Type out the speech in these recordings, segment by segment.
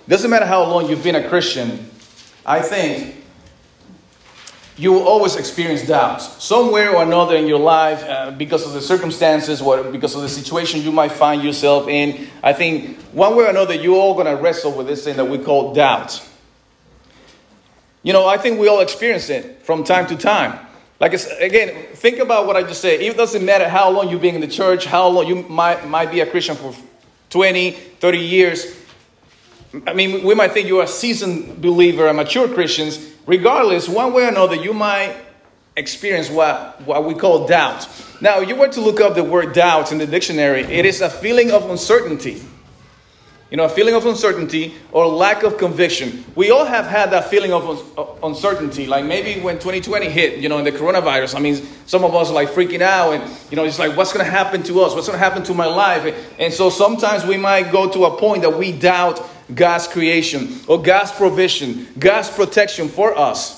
doesn't matter how long you've been a Christian, I think you will always experience doubts somewhere or another in your life because of the circumstances or because of the situation you might find yourself in. I think one way or another, you're all going to wrestle with this thing that we call doubt. You know, I think we all experience it from time to time. Like, again, think about what I just said. It doesn't matter how long you've been in the church, how long you might be a Christian for 20, 30 years. I mean, we might think you're a seasoned believer, a mature Christians. Regardless, one way or another, you might experience what we call doubt. Now, you were to look up the word doubt in the dictionary. It is a feeling of uncertainty. You know, a feeling of uncertainty or lack of conviction. We all have had that feeling of uncertainty. Like maybe when 2020 hit, you know, in the coronavirus. I mean, some of us are like freaking out and, you know, it's like, what's going to happen to us? What's going to happen to my life? And so sometimes we might go to a point that we doubt God's creation or God's provision, God's protection for us.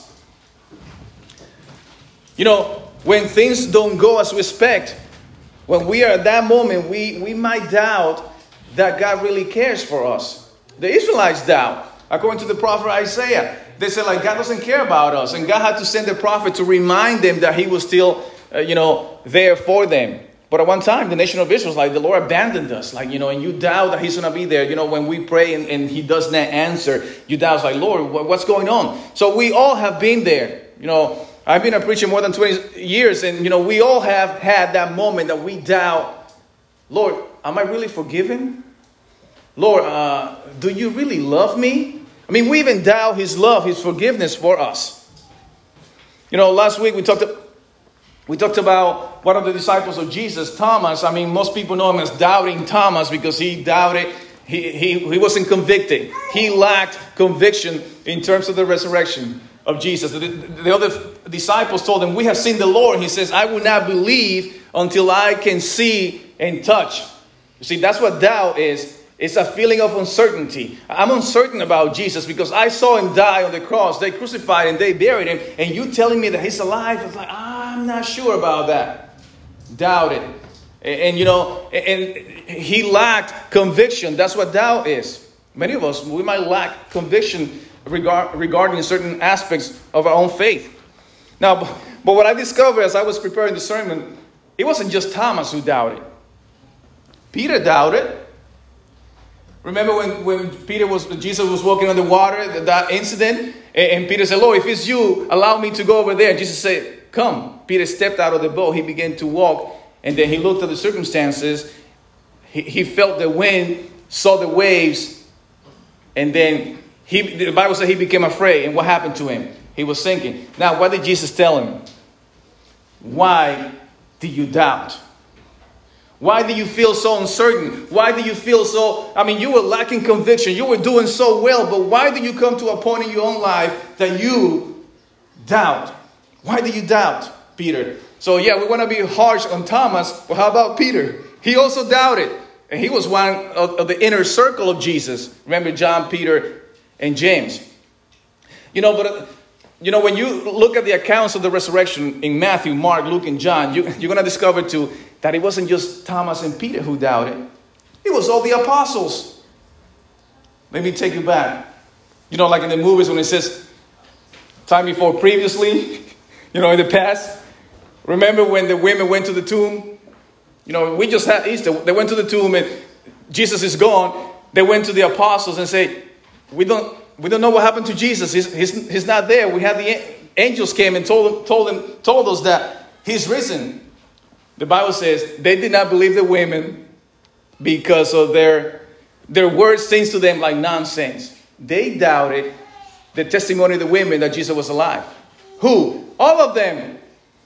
You know, when things don't go as we expect, when we are at that moment, we might doubt that God really cares for us. The Israelites doubt. According to the prophet Isaiah, they said like God doesn't care about us. And God had to send the prophet to remind them that he was still, there for them. But at one time, the nation of Israel was like, the Lord abandoned us. Like, you know, and you doubt that he's going to be there. You know, when we pray and he does not answer, you doubt, it's like, Lord, what's going on? So we all have been there. You know, I've been a preacher more than 20 years. And, you know, we all have had that moment that we doubt, Lord, am I really forgiven? Lord, do you really love me? I mean, we even doubt his love, his forgiveness for us. You know, last week we talked about one of the disciples of Jesus, Thomas. I mean, most people know him as Doubting Thomas because he doubted. He wasn't convicted. He lacked conviction in terms of the resurrection of Jesus. The other disciples told him, we have seen the Lord. He says, I will not believe until I can see and touch. You see, that's what doubt is. It's a feeling of uncertainty. I'm uncertain about Jesus because I saw him die on the cross. They crucified him, they buried him. And you telling me that he's alive? It's like, I'm not sure about that. Doubted. And he lacked conviction. That's what doubt is. Many of us, we might lack conviction regarding certain aspects of our own faith. Now, but what I discovered as I was preparing the sermon, it wasn't just Thomas who doubted. Peter doubted. Remember when Jesus was walking on the water, that incident, and Peter said, Lord, if it's you, allow me to go over there. Jesus said, come. Peter stepped out of the boat. He began to walk, and then he looked at the circumstances. He felt the wind, saw the waves, and then the Bible said he became afraid. And what happened to him? He was sinking. Now, what did Jesus tell him? Why do you doubt? Why do you feel so uncertain? Why do you feel so, you were lacking conviction. You were doing so well, but why do you come to a point in your own life that you doubt? Why do you doubt, Peter? So yeah, we want to be harsh on Thomas, but how about Peter? He also doubted. And he was one of the inner circle of Jesus. Remember John, Peter, and James. But when you look at the accounts of the resurrection in Matthew, Mark, Luke, and John, you're going to discover too that it wasn't just Thomas and Peter who doubted. It was all the apostles. Let me take you back. Like in the movies when it says, time before previously, in the past. Remember when the women went to the tomb? We just had Easter. They went to the tomb and Jesus is gone. They went to the apostles and say, we don't know what happened to Jesus. He's not there. We had the angels came and told us that he's risen. The Bible says they did not believe the women because of their words seems to them like nonsense. They doubted the testimony of the women that Jesus was alive. Who? All of them.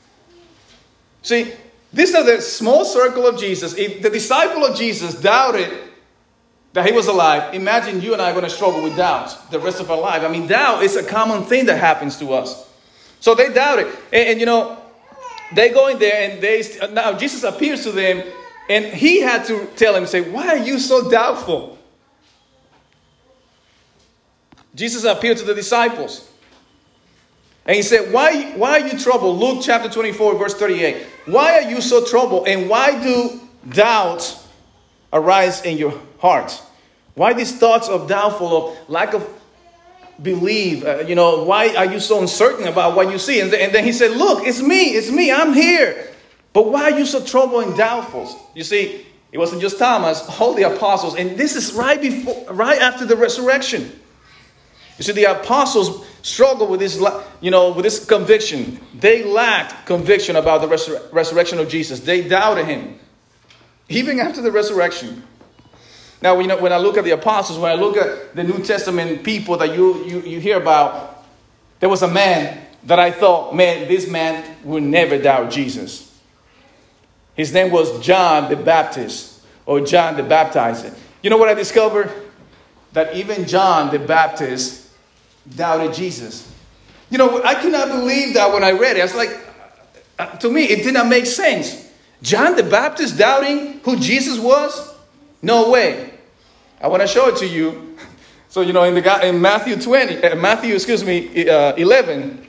See, this is the small circle of Jesus. If the disciple of Jesus doubted that he was alive, imagine you and I are going to struggle with doubt the rest of our life. Doubt is a common thing that happens to us. So they doubted. And they go in there and now Jesus appears to them and he had to tell them, say, why are you so doubtful? Jesus appeared to the disciples. And he said, why are you troubled? Luke chapter 24, verse 38. Why are you so troubled? And why do doubts arise in your hearts? Why these thoughts of doubtful, of lack of belief? Why are you so uncertain about what you see? And then he said, look, it's me, I'm here. But why are you so troubled and doubtful? You see, it wasn't just Thomas, all the apostles. And this is right after the resurrection. You see, the apostles struggled with this, with this conviction. They lacked conviction about the resurrection of Jesus. They doubted him, even after the resurrection. Now, when I look at the apostles, when I look at the New Testament people that you hear about, there was a man that I thought, man, this man will never doubt Jesus. His name was John the Baptist, or John the Baptizer. You know what I discovered? That even John the Baptist doubted Jesus. I could not believe that when I read it. I was like, to me, it did not make sense. John the Baptist doubting who Jesus was? No way. I want to show it to you. So, in Matthew 11.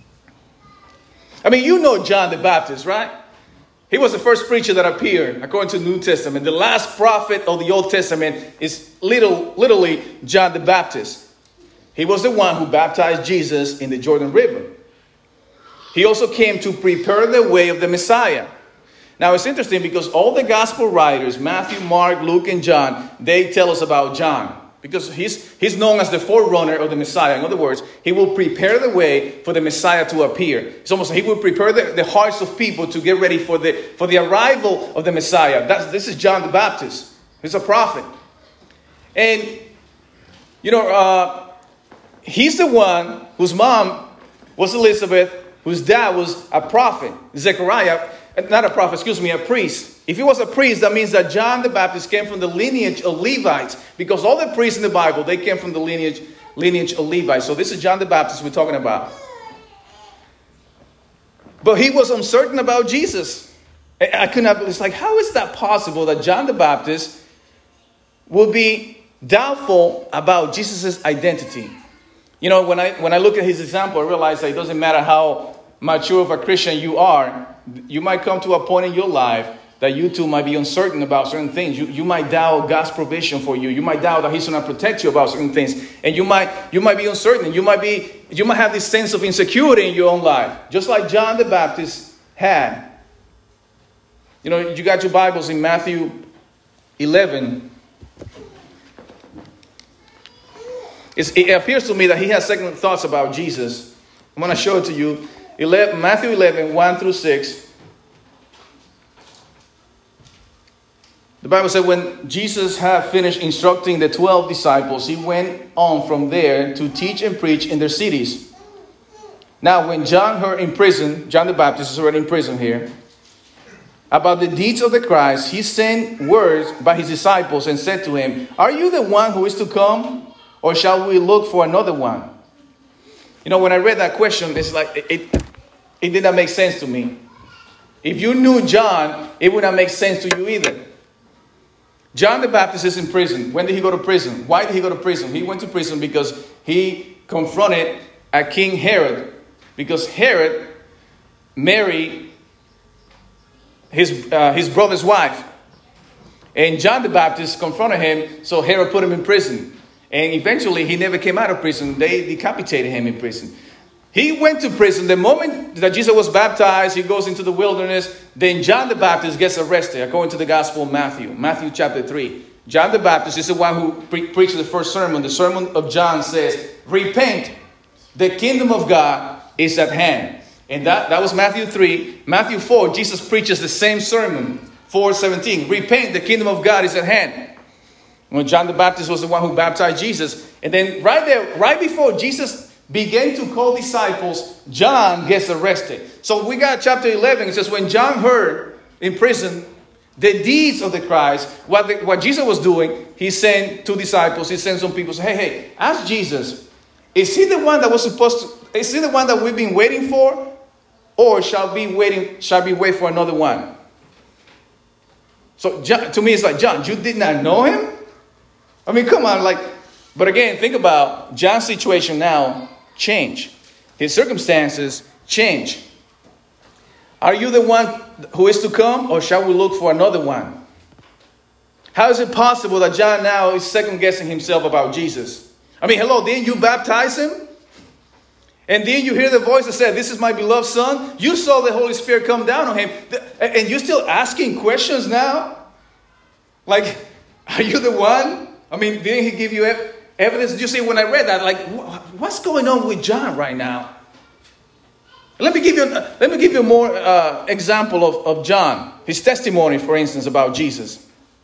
I mean, John the Baptist, right? He was the first preacher that appeared, according to the New Testament. The last prophet of the Old Testament is literally John the Baptist. He was the one who baptized Jesus in the Jordan River. He also came to prepare the way of the Messiah. Now, it's interesting because all the gospel writers, Matthew, Mark, Luke, and John, they tell us about John. Because he's known as the forerunner of the Messiah. In other words, he will prepare the way for the Messiah to appear. It's almost he will prepare the hearts of people to get ready for the arrival of the Messiah. This is John the Baptist. He's a prophet. And, he's the one whose mom was Elizabeth, whose dad was a prophet, Zechariah. Not a prophet, a priest. If he was a priest, that means that John the Baptist came from the lineage of Levites. Because all the priests in the Bible, they came from the lineage of Levites. So this is John the Baptist we're talking about. But he was uncertain about Jesus. I could not believe. It's like, how is that possible that John the Baptist will be doubtful about Jesus' identity? When I look at his example, I realize that it doesn't matter how mature of a Christian you are, you might come to a point in your life that you too might be uncertain about certain things. You might doubt God's provision for you. You might doubt that He's going to protect you about certain things. And you might be uncertain. You might have this sense of insecurity in your own life. Just like John the Baptist had. You got your Bibles in Matthew 11. It appears to me that he has second thoughts about Jesus. I'm going to show it to you. Matthew 11, 1 through 6. The Bible said when Jesus had finished instructing the 12 disciples, he went on from there to teach and preach in their cities. Now, when John heard in prison, John the Baptist is already in prison here, about the deeds of the Christ, he sent words by his disciples and said to him, "Are you the one who is to come, or shall we look for another one?" When I read that question, it's like it did not make sense to me. If you knew John, it would not make sense to you either. John the Baptist is in prison. When did he go to prison? Why did he go to prison? He went to prison because he confronted a King Herod. Because Herod married his brother's wife. And John the Baptist confronted him, so Herod put him in prison. And eventually, he never came out of prison. They decapitated him in prison. He went to prison. The moment that Jesus was baptized, he goes into the wilderness. Then John the Baptist gets arrested, according to the Gospel of Matthew. Matthew chapter 3. John the Baptist is the one who preached the first sermon. The sermon of John says, "Repent, the kingdom of God is at hand." And that was Matthew 3. Matthew 4, Jesus preaches the same sermon. 4:17. "Repent, the kingdom of God is at hand." When John the Baptist was the one who baptized Jesus. And then right before Jesus began to call disciples, John gets arrested. So we got chapter 11. It says, when John heard in prison the deeds of the Christ, what Jesus was doing, he sent two disciples. He sent some people, say, hey, ask Jesus, is he the one that is he the one that we've been waiting for? Or shall we wait for another one? So John, to me, it's like, John, you did not know him? I mean, come on, but again, think about John's situation now change. His circumstances change. Are you the one who is to come, or shall we look for another one? How is it possible that John now is second guessing himself about Jesus? I mean, hello, didn't you baptize him? And then you hear the voice that said, this is my beloved son. You saw the Holy Spirit come down on him. And you're still asking questions now? Like, are you the one? I mean, didn't he give you evidence? You see, when I read that, like, what's going on with John right now? Let me give you more example of John. His testimony, for instance, about Jesus.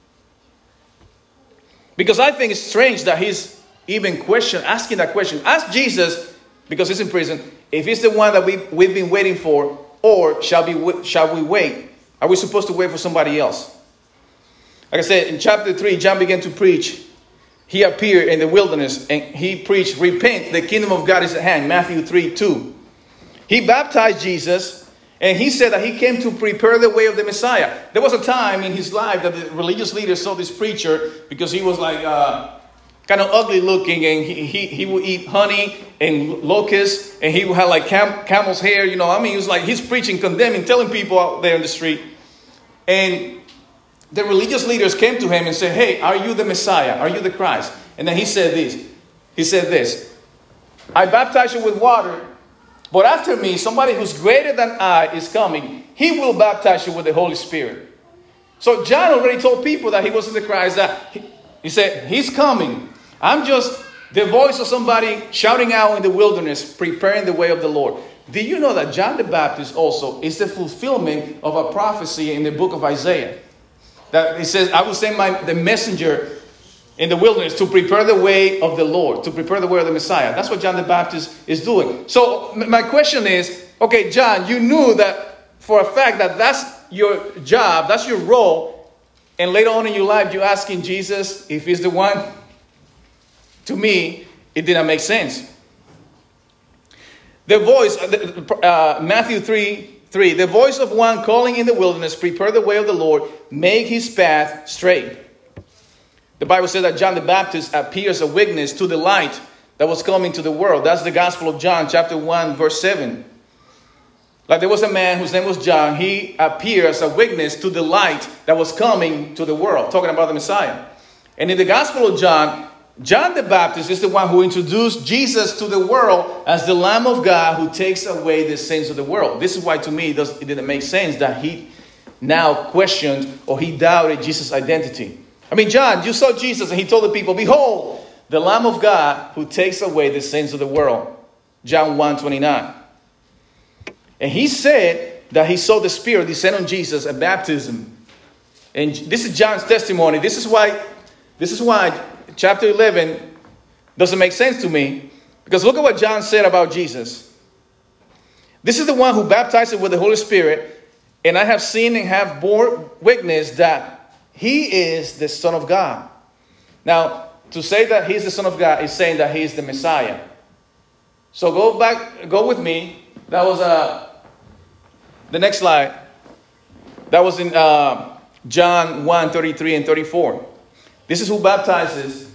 Because I think it's strange that he's even asking that question. Ask Jesus, because he's in prison, if he's the one that we've been waiting for, or shall we wait? Are we supposed to wait for somebody else? Like I said, in chapter 3, John began to preach. He appeared in the wilderness and he preached, repent, the kingdom of God is at hand. Matthew 3:2. He baptized Jesus and he said that he came to prepare the way of the Messiah. There was a time in his life that the religious leaders saw this preacher because he was like kind of ugly looking, and he would eat honey and locusts, and he would have like camel's hair, you know. I mean, he was like, he's preaching, condemning, telling people out there in the street. And the religious leaders came to him and said, hey, are you the Messiah? Are you the Christ? And then he said this, I baptize you with water, but after me, somebody who's greater than I is coming. He will baptize you with the Holy Spirit. So John already told people that he wasn't the Christ. That he said, he's coming. I'm just the voice of somebody shouting out in the wilderness, preparing the way of the Lord. Did you know that John the Baptist also is the fulfillment of a prophecy in the book of Isaiah? That it says, I will send the messenger in the wilderness to prepare the way of the Lord, to prepare the way of the Messiah. That's what John the Baptist is doing. So my question is, okay, John, you knew that for a fact that that's your job, that's your role, and later on in your life you're asking Jesus if he's the one? To me, it didn't make sense. The voice, Matthew 3:3, the voice of one calling in the wilderness, prepare the way of the Lord, make his path straight. The Bible says that John the Baptist appears a witness to the light that was coming to the world. That's the Gospel of John, chapter 1, verse 7. Like there was a man whose name was John. He appeared as a witness to the light that was coming to the world, talking about the Messiah. And in the Gospel of John, John the Baptist is the one who introduced Jesus to the world as the Lamb of God who takes away the sins of the world. This is why to me it didn't make sense that he now questioned or he doubted Jesus' identity. I mean, John, you saw Jesus and he told the people, behold, the Lamb of God who takes away the sins of the world. John 1:29. And he said that he saw the Spirit descend on Jesus at baptism. And this is John's testimony. This is why chapter 11 doesn't make sense to me. Because look at what John said about Jesus. This is the one who baptized with the Holy Spirit. And I have seen and have borne witness that he is the Son of God. Now, to say that he's the Son of God is saying that he is the Messiah. So go with me. That was the next slide. That was in John 1:33 and 34. This is who baptizes.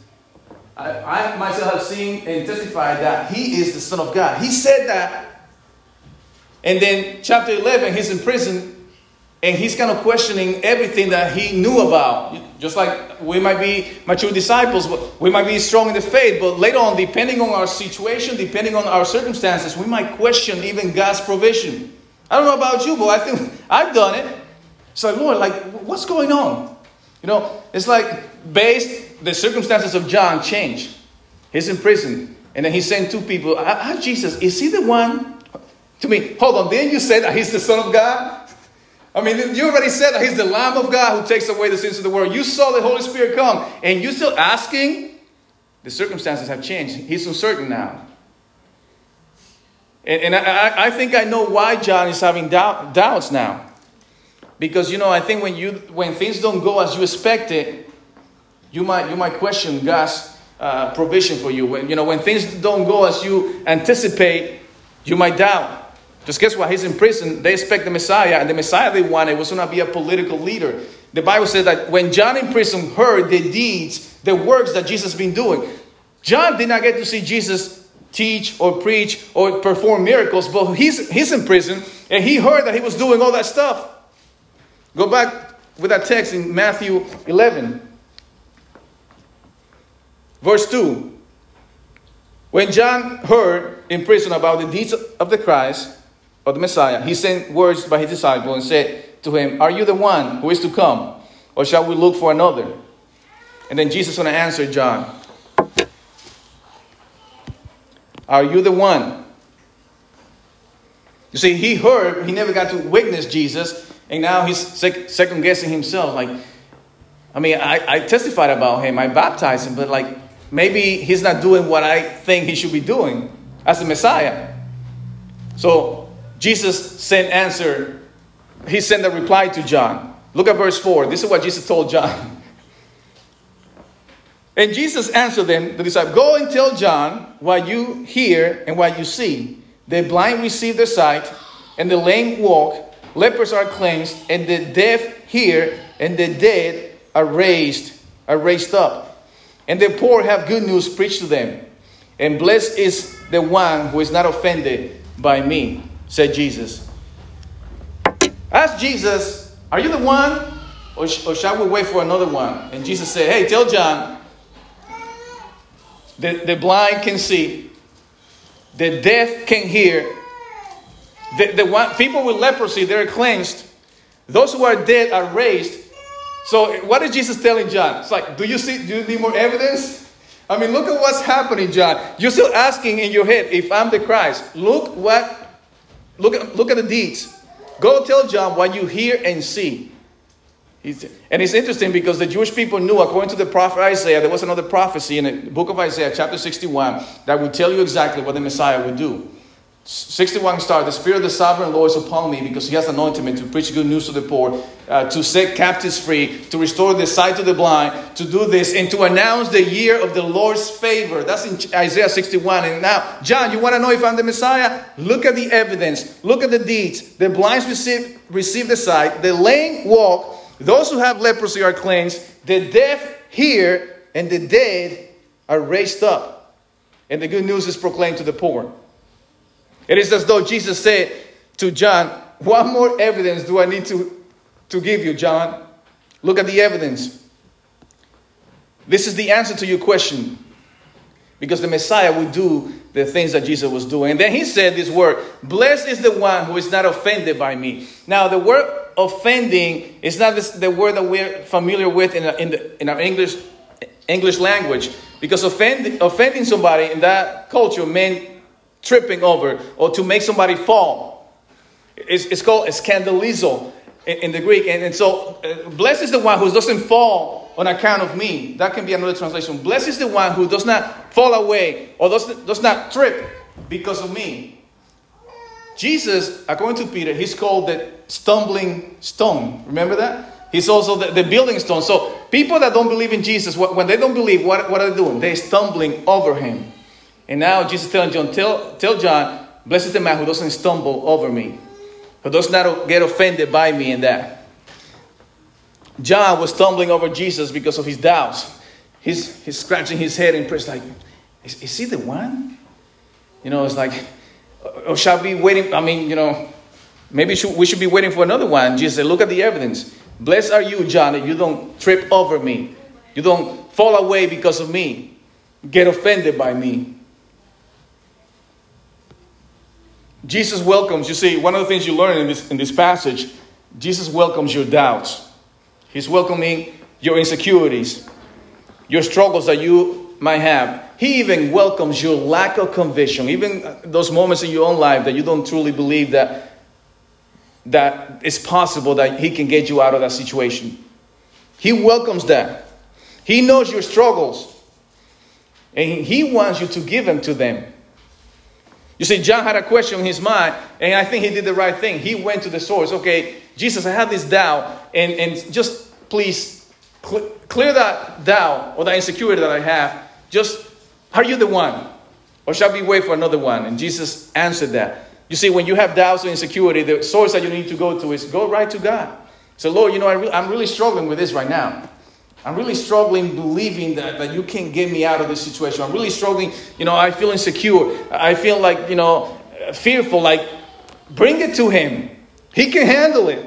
I myself have seen and testified that he is the Son of God. He said that. And then chapter 11, he's in prison. And he's kind of questioning everything that he knew about. Just like we might be mature disciples, we might be strong in the faith. But later on, depending on our situation, depending on our circumstances, we might question even God's provision. I don't know about you, but I think I've done it. So Lord, like, what's going on? You know, it's like the circumstances of John changed. He's in prison. And then he sent two people. Jesus, is he the one? To me, hold on, didn't you say that he's the Son of God? I mean, you already said that he's the Lamb of God who takes away the sins of the world. You saw the Holy Spirit come. And you're still asking? The circumstances have changed. He's uncertain now. And I think I know why John is having doubts now. Because, you know, I think when things don't go as you expected, you might question God's provision for you. When things don't go as you anticipate, you might doubt. Just guess what? He's in prison. They expect the Messiah. And the Messiah they wanted was going to be a political leader. The Bible says that when John in prison heard the deeds, the works that Jesus has been doing, John did not get to see Jesus teach or preach or perform miracles. But he's in prison and he heard that he was doing all that stuff. Go back with that text in Matthew 11. Verse 2. When John heard in prison about the deeds of the Christ, of the Messiah, he sent words by his disciple and said to him, "Are you the one who is to come, or shall we look for another?" And then Jesus is going to answer John. Are you the one? You see, he heard, he never got to witness Jesus, and now he's second guessing himself. Like, I testified about him, I baptized him, but like, maybe he's not doing what I think he should be doing as the Messiah. So Jesus sent a reply to John. Look at verse 4. This is what Jesus told John. And Jesus answered them, the disciples, "Go and tell John what you hear and what you see. The blind receive their sight, and the lame walk, lepers are cleansed, and the deaf hear, and the dead are raised up. And the poor have good news preached to them. And blessed is the one who is not offended by me," said Jesus. Ask Jesus, "Are you the one? Or shall we wait for another one?" And Jesus said, "Hey, tell John, the blind can see, the deaf can hear, people with leprosy, they're cleansed. Those who are dead are raised." So what is Jesus telling John? It's like, do you need more evidence? Look at what's happening, John. You're still asking in your head if I'm the Christ. Look at the deeds. Go tell John what you hear and see. And it's interesting because the Jewish people knew, according to the prophet Isaiah, there was another prophecy in the book of Isaiah, chapter 61, that would tell you exactly what the Messiah would do. 61 starts, "The Spirit of the Sovereign Lord is upon me, because he has anointed me to preach good news to the poor, to set captives free, to restore the sight to the blind, to do this, and to announce the year of the Lord's favor." That's in Isaiah 61. And now, John, you want to know if I'm the Messiah? Look at the evidence. Look at the deeds. The blind receive the sight. The lame walk. Those who have leprosy are cleansed. The deaf hear, and the dead are raised up. And the good news is proclaimed to the poor. It is as though Jesus said to John, "What more evidence do I need to give you, John? Look at the evidence." This is the answer to your question. Because the Messiah would do the things that Jesus was doing. And then he said this word, "Blessed is the one who is not offended by me." Now, the word offending is not the word that we're familiar with in our English language. Because offending somebody in that culture meant tripping over or to make somebody fall. It's called scandalizo in the Greek. And so, blessed is the one who doesn't fall on account of me. That can be another translation. Blessed is the one who does not fall away or does not trip because of me. Jesus, according to Peter, he's called the stumbling stone. Remember that? He's also the building stone. So people that don't believe in Jesus, when they don't believe, what are they doing? They're stumbling over him. And now Jesus is telling John, tell John, blessed is the man who doesn't stumble over me, who does not get offended by me in that. John was stumbling over Jesus because of his doubts. He's scratching his head in prayer, like, is he the one? It's like, or shall we be waiting? Maybe we should be waiting for another one. Jesus said, look at the evidence. Blessed are you, John, that you don't trip over me. You don't fall away because of me. Get offended by me. Jesus welcomes, you see, one of the things you learn in this passage, Jesus welcomes your doubts. He's welcoming your insecurities, your struggles that you might have. He even welcomes your lack of conviction, even those moments in your own life that you don't truly believe that it's possible that he can get you out of that situation. He welcomes that. He knows your struggles, and he wants you to give them to them. You see, John had a question in his mind, and I think he did the right thing. He went to the source. Okay, Jesus, I have this doubt, and just please clear that doubt or that insecurity that I have. Just, are you the one? Or shall we wait for another one? And Jesus answered that. You see, when you have doubts or insecurity, the source that you need to go to is go right to God. So, Lord, I'm really struggling with this right now. I'm really struggling believing that you can get me out of this situation. I'm really struggling. I feel insecure. I feel like, fearful. Like, bring it to him. He can handle it.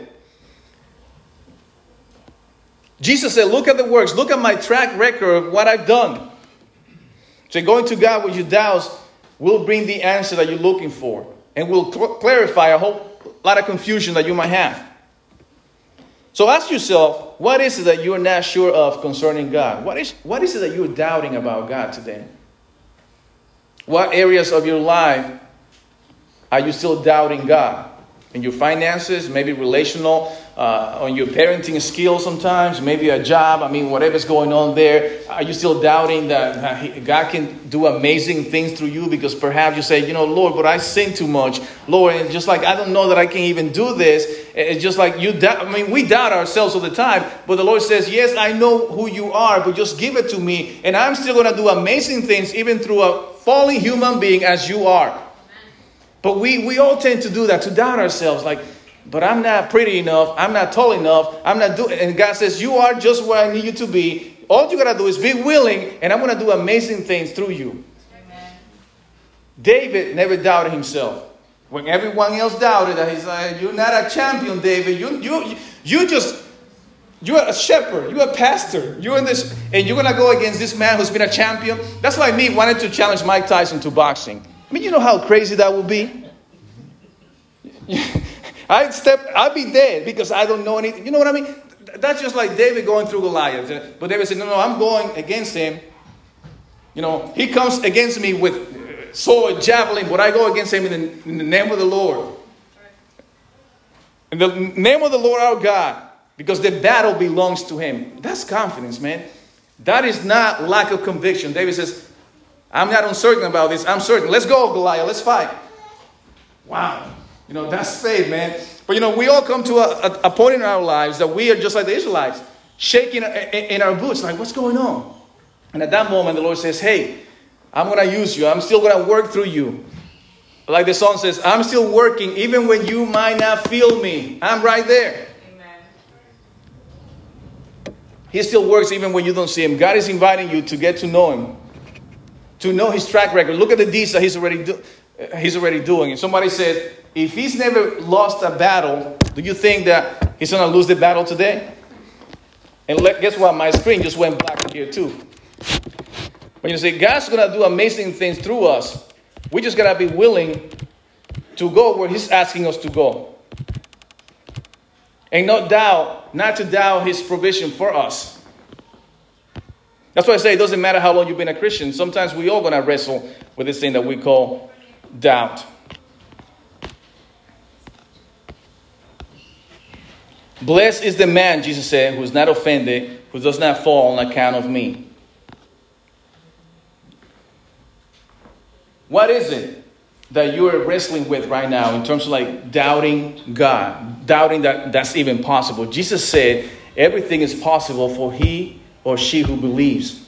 Jesus said, look at the works. Look at my track record of what I've done. So going to God with your doubts will bring the answer that you're looking for, and will clarify a whole lot of confusion that you might have. So ask yourself, what is it that you're not sure of concerning God? What is it that you're doubting about God today? What areas of your life are you still doubting God? In your finances, maybe relational, on your parenting skills sometimes, maybe a job, whatever's going on there. Are you still doubting that God can do amazing things through you? Because perhaps you say, Lord, but I sin too much. Lord, and just like, I don't know that I can even do this. It's just like you doubt. We doubt ourselves all the time. But the Lord says, yes, I know who you are, but just give it to me. And I'm still going to do amazing things, even through a fallen human being as you are. But we all tend to do that, to doubt ourselves. Like, but I'm not pretty enough. I'm not tall enough. I'm not doing. And God says, you are just where I need you to be. All you got to do is be willing, and I'm going to do amazing things through you. Amen. David never doubted himself. When everyone else doubted that, he's like, you're not a champion, David. You're a shepherd. You're a pastor. You're in this, and you're going to go against this man who's been a champion. That's like me wanting to challenge Mike Tyson to boxing. You know how crazy that would be? I'd be dead because I don't know anything. You know what I mean? That's just like David going through Goliath. But David said, no, I'm going against him. He comes against me with sword, javelin, but I go against him in the name of the Lord. In the name of the Lord our God, because the battle belongs to him. That's confidence, man. That is not lack of conviction. David says, I'm not uncertain about this. I'm certain. Let's go, Goliath. Let's fight. Wow. That's faith, man. But, we all come to a point in our lives that we are just like the Israelites, shaking in our boots. Like, what's going on? And at that moment, the Lord says, hey, I'm going to use you. I'm still going to work through you. Like the song says, I'm still working even when you might not feel me. I'm right there. Amen. He still works even when you don't see him. God is inviting you to get to know him. To know his track record. Look at the deeds that he's already doing. And somebody said, if he's never lost a battle, do you think that he's going to lose the battle today? And guess what? My screen just went black here too. When you say God's going to do amazing things through us, we just got to be willing to go where he's asking us to go. And not to doubt his provision for us. That's why I say it doesn't matter how long you've been a Christian. Sometimes we all going to wrestle with this thing that we call doubt. Blessed is the man, Jesus said, who is not offended, who does not fall on account of me. What is it that you are wrestling with right now in terms of like doubting God, doubting that that's even possible? Jesus said everything is possible for he or she who believes.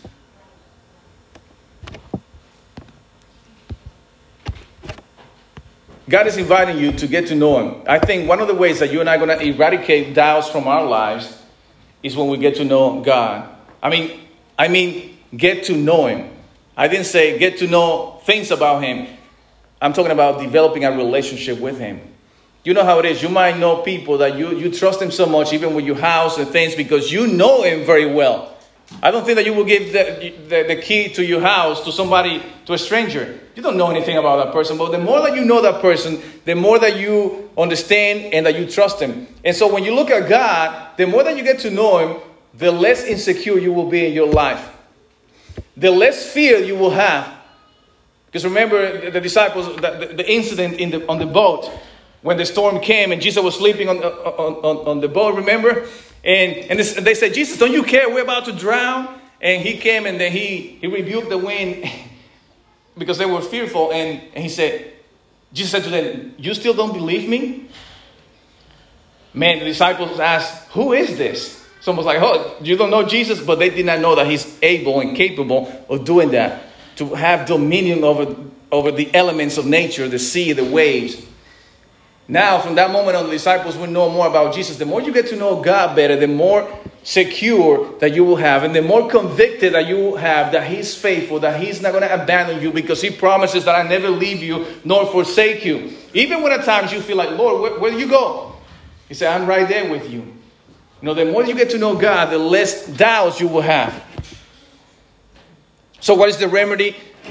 God is inviting you to get to know him. I think one of the ways that you and I are going to eradicate doubts from our lives is when we get to know God. I mean, get to know him. I didn't say get to know things about him. I'm talking about developing a relationship with him. You know how it is. You might know people that you trust them so much, even with your house and things, because you know him very well. I don't think that you will give the key to your house to somebody, to a stranger. You don't know anything about that person. But the more that you know that person, the more that you understand and that you trust him. And so when you look at God, the more that you get to know him, the less insecure you will be in your life. The less fear you will have. Because remember the disciples, the incident on the boat, when the storm came and Jesus was sleeping on the boat, remember? And they said, Jesus, don't you care? We're about to drown. And he came and then he rebuked the wind because they were fearful. And he said, Jesus said to them, you still don't believe me? Man, the disciples asked, who is this? Someone's like, oh, you don't know Jesus? But they did not know that he's able and capable of doing that. To have dominion over the elements of nature, the sea, the waves. Now, from that moment on, the disciples will know more about Jesus. The more you get to know God better, the more secure that you will have. And the more convicted that you will have that he's faithful, that he's not going to abandon you because he promises that I never leave you nor forsake you. Even when at times you feel like, Lord, where do you go? He said, I'm right there with you. You know, the more you get to know God, the less doubts you will have. So what is the remedy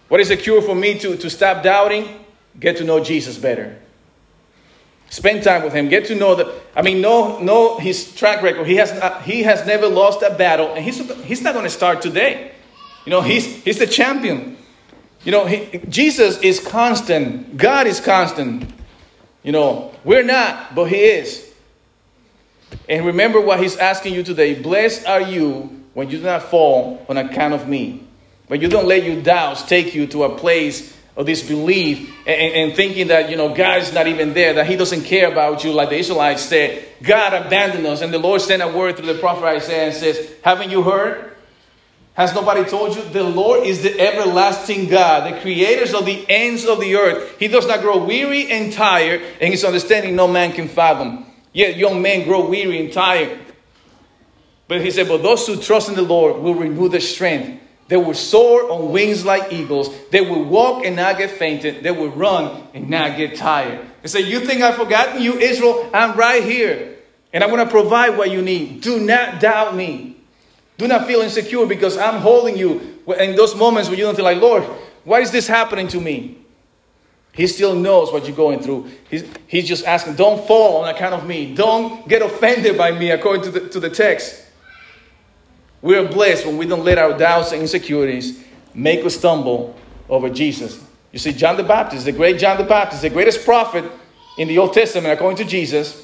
What is the cure for me to stop doubting? Get to know Jesus better. Spend time with him. Get to know know his track record. He has never lost a battle, and he's not going to start today. He's the champion. Jesus is constant. God is constant. We're not, but he is. And remember what he's asking you today. Blessed are you when you do not fall on account of me. When you don't let your doubts take you to a place of disbelief and thinking that, God is not even there, that he doesn't care about you, like the Israelites said. God abandoned us. And the Lord sent a word through the prophet Isaiah and says, haven't you heard? Has nobody told you? The Lord is the everlasting God, the creator of the ends of the earth. He does not grow weary and tired, and his understanding no man can fathom. Yet young men grow weary and tired. But he said, but those who trust in the Lord will renew their strength. They will soar on wings like eagles. They will walk and not get fainted. They will run and not get tired. He said, you think I've forgotten you, Israel? I'm right here. And I'm going to provide what you need. Do not doubt me. Do not feel insecure because I'm holding you in those moments when you don't feel like, Lord, why is this happening to me? He still knows what you're going through. He's just asking, don't fall on account of me. Don't get offended by me, according to the text. We are blessed when we don't let our doubts and insecurities make us stumble over Jesus. You see, John the Baptist, the great John the Baptist, the greatest prophet in the Old Testament, according to Jesus,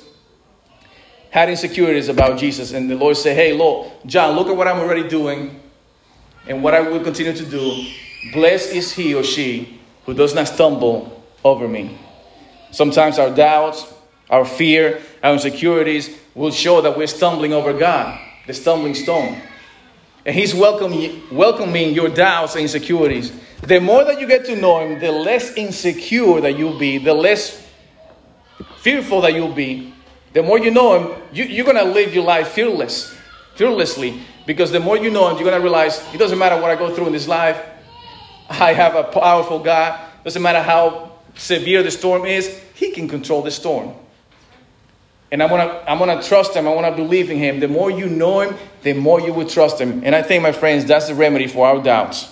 had insecurities about Jesus. And the Lord said, hey, Lord, John, look at what I'm already doing and what I will continue to do. Blessed is he or she who does not stumble over me. Sometimes our doubts, our fear, our insecurities will show that we're stumbling over God, the stumbling stone. And he's welcoming your doubts and insecurities. The more that you get to know him, the less insecure that you'll be, the less fearful that you'll be. The more you know him, you're going to live your life fearlessly. Because the more you know him, you're going to realize it doesn't matter what I go through in this life. I have a powerful God. It doesn't matter how severe the storm is. He can control the storm. And I want to trust him. I want to believe in him. The more you know him, the more you will trust him. And I think, my friends, that's the remedy for our doubts.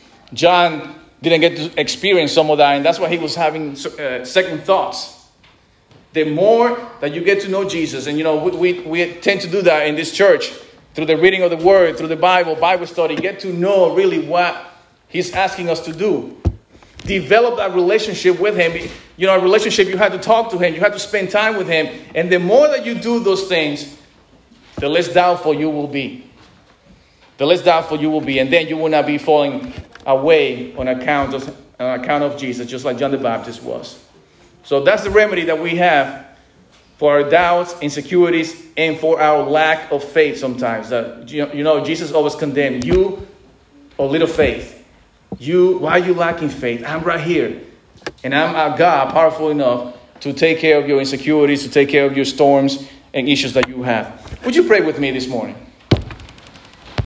John didn't get to experience some of that, and that's why he was having second thoughts. The more that you get to know Jesus, and we tend to do that in this church, through the reading of the Word, through the Bible study, get to know really what he's asking us to do. Develop that relationship with him. A relationship, you have to talk to him. You have to spend time with him. And the more that you do those things, the less doubtful you will be. The less doubtful you will be. And then you will not be falling away on account of Jesus, just like John the Baptist was. So that's the remedy that we have for our doubts, insecurities, and for our lack of faith sometimes. Jesus always condemned you, of little faith. Why are you lacking faith? I'm right here. And I'm a God powerful enough to take care of your insecurities, to take care of your storms and issues that you have. Would you pray with me this morning?